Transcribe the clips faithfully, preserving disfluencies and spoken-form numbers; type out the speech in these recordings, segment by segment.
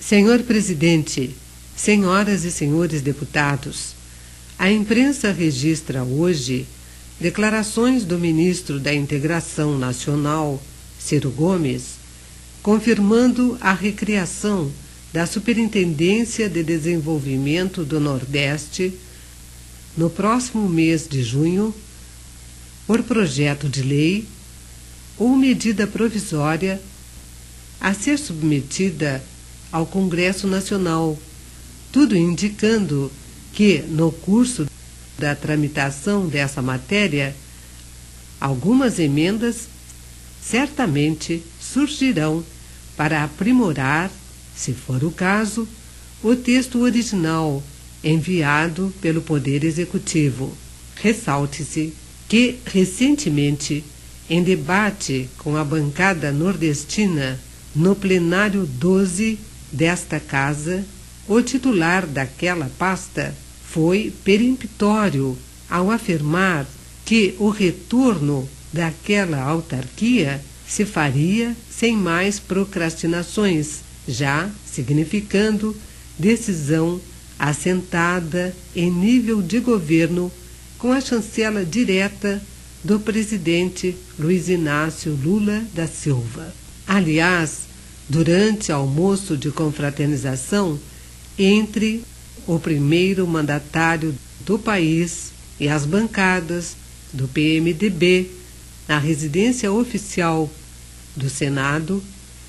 Senhor Presidente, senhoras e senhores deputados, a imprensa registra hoje declarações do ministro da Integração Nacional, Ciro Gomes, confirmando a recriação da Superintendência de Desenvolvimento do Nordeste no próximo mês de junho, por projeto de lei ou medida provisória a ser submetida ao Congresso Nacional, tudo indicando que, no curso da tramitação dessa matéria, algumas emendas certamente surgirão para aprimorar, se for o caso, o texto original enviado pelo Poder Executivo. Ressalte-se que, recentemente, em debate com a bancada nordestina, no plenário doze desta casa, o titular daquela pasta foi peremptório ao afirmar que o retorno daquela autarquia se faria sem mais procrastinações, já significando decisão assentada em nível de governo com a chancela direta do presidente Luiz Inácio Lula da Silva. Aliás, durante almoço de confraternização entre o primeiro mandatário do país e as bancadas do P M D B na residência oficial do Senado,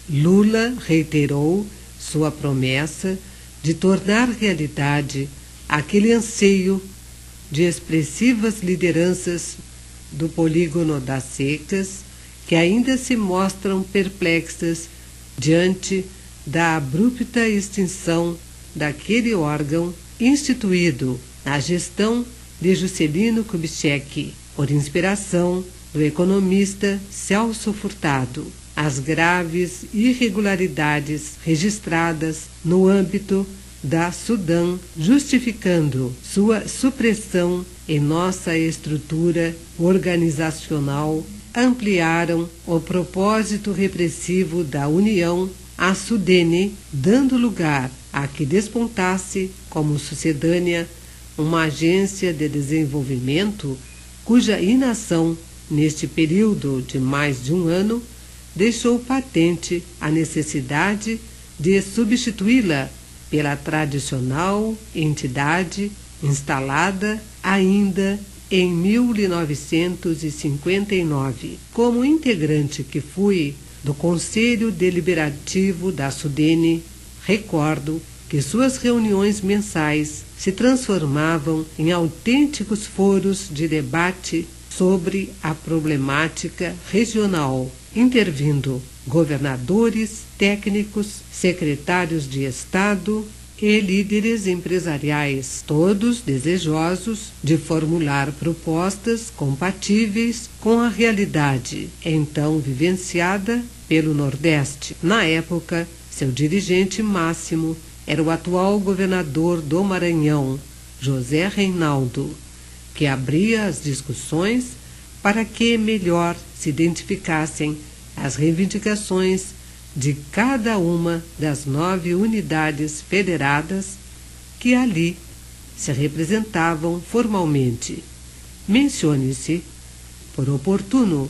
Lula reiterou sua promessa de tornar realidade aquele anseio de expressivas lideranças do polígono das secas que ainda se mostram perplexas diante da abrupta extinção daquele órgão instituído na gestão de Juscelino Kubitschek, por inspiração do economista Celso Furtado. As graves irregularidades registradas no âmbito da Sudam, justificando sua supressão em nossa estrutura organizacional, ampliaram o propósito repressivo da União, a Sudene, dando lugar a que despontasse como sucedânea uma agência de desenvolvimento cuja inação, neste período de mais de um ano, deixou patente a necessidade de substituí-la pela tradicional entidade instalada ainda em mil novecentos e cinquenta e nove. Como integrante que fui do Conselho Deliberativo da Sudene, recordo que suas reuniões mensais se transformavam em autênticos foros de debate sobre a problemática regional, intervindo governadores, técnicos, secretários de Estado e líderes empresariais, todos desejosos de formular propostas compatíveis com a realidade então vivenciada pelo Nordeste. Na época, seu dirigente máximo era o atual governador do Maranhão, José Reinaldo, que abria as discussões para que melhor se identificassem as reivindicações de cada uma das nove unidades federadas que ali se representavam formalmente. Mencione-se, por oportuno,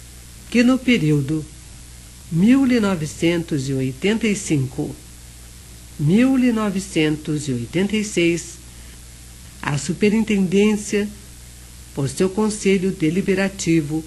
que no período mil novecentos e oitenta e cinco a mil novecentos e oitenta e seis, a Superintendência, por seu Conselho Deliberativo,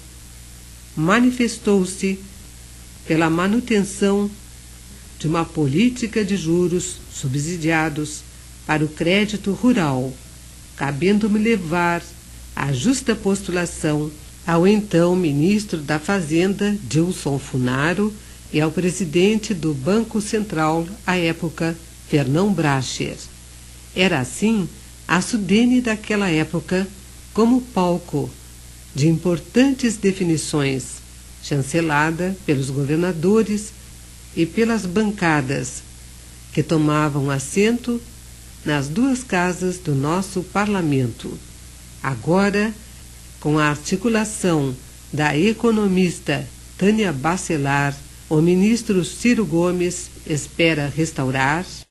manifestou-se pela manutenção de uma política de juros subsidiados para o crédito rural, cabendo-me levar a justa postulação ao então ministro da Fazenda, Dilson Funaro, e ao presidente do Banco Central, à época, Fernão Bracher. Era assim a Sudene daquela época como palco de importantes definições, chancelada pelos governadores e pelas bancadas que tomavam assento nas duas casas do nosso parlamento. Agora, com a articulação da economista Tânia Bacelar, o ministro Ciro Gomes espera restaurar